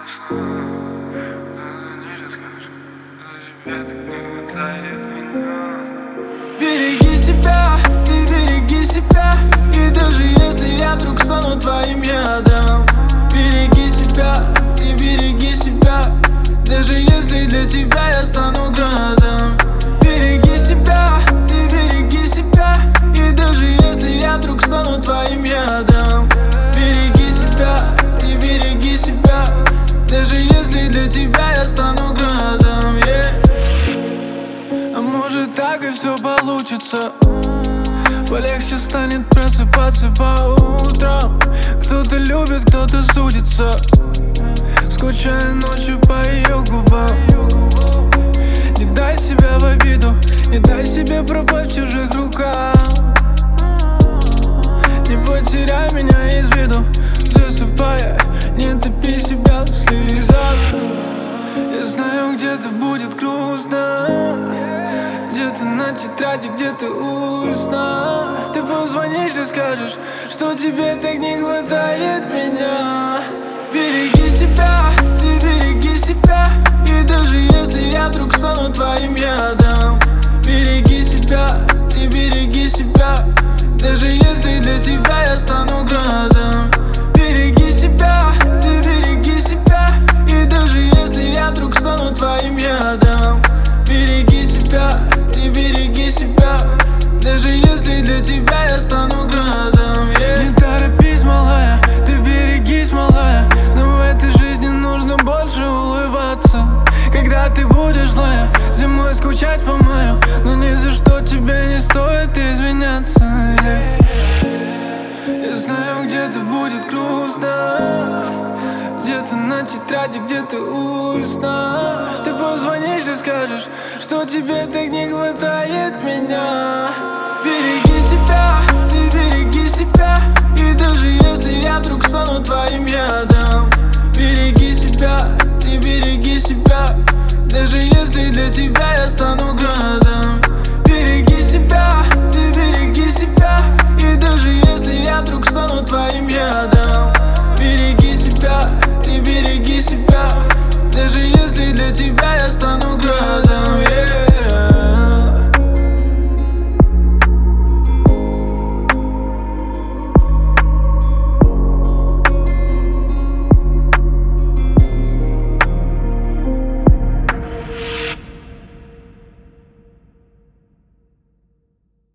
Береги себя, ты береги себя. И даже если я вдруг стану твоим ядом, береги себя, ты береги себя. Даже если для тебя я стану градом, береги себя, ты береги себя. И даже если я вдруг стану твоим ядом, береги себя, ты береги себя. Даже если для тебя я стану градом, А может так и все получится. Полегче станет просыпаться по утрам. Кто-то любит, кто-то судится, скучая ночью по ее губам. Не дай себя в обиду, не дай себе пропасть в чужих руках. Не потеряй меня из виду, засыпая, не топи себя в слезах. Я знаю, где-то будет грустно, где-то на тетради, где-то устно. Ты позвонишь и скажешь, что тебе так не хватает меня. Береги себя, ты береги себя. И даже если я вдруг стану твоим ядом, береги себя, ты береги себя. Даже если для тебя я стану градом, береги себя, ты береги себя. И даже если я вдруг стану твоим ядом, береги себя, ты береги себя. Даже если для тебя я стану градом, Не торопись, малая, ты берегись, малая. Но в этой жизни нужно больше улыбаться. Когда ты будешь злая, зимой скучать по маю, но ни за что тебе не стоит извиняться, Я знаю, где-то будет грустно, где-то на тетради, где-то устно. Ты позвонишь и скажешь, что тебе так не хватает меня. Береги себя, ты береги себя. И даже если я вдруг стану твоим ядом, береги себя, ты береги себя. Даже если для тебя я стану градом.